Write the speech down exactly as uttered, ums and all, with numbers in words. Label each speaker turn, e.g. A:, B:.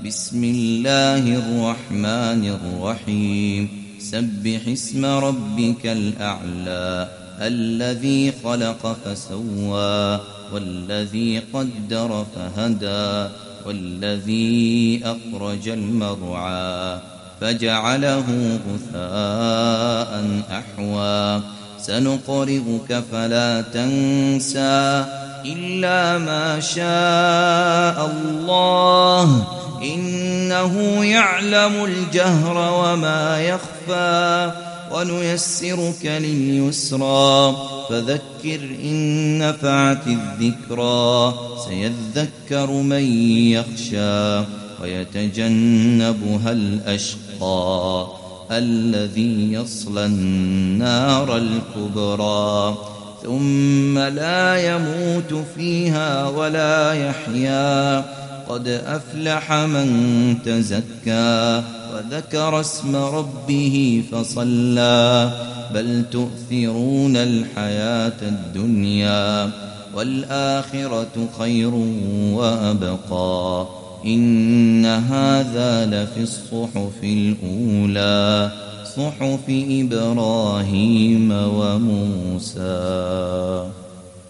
A: بسم الله الرحمن الرحيم سبح اسم ربك الأعلى الذي خلق فسوى والذي قدر فهدى والذي أخرج المرعى فجعله غثاء أحوى سنقرئك فلا تنسى إلا ما شاء الله إنه يعلم الجهر وما يخفى ونيسرك لليسرى فذكر إن نفعت الذكرى سيذكر من يخشى ويتجنبها الأشقى الذي يصلى النار الكبرى ثم لا يموت فيها ولا يحيا قد أفلح من تزكى وذكر اسم ربه فصلى بل تؤثرون الحياة الدنيا والآخرة خير وأبقى إن هذا لفي الصحف الأولى صحف إبراهيم وموسى.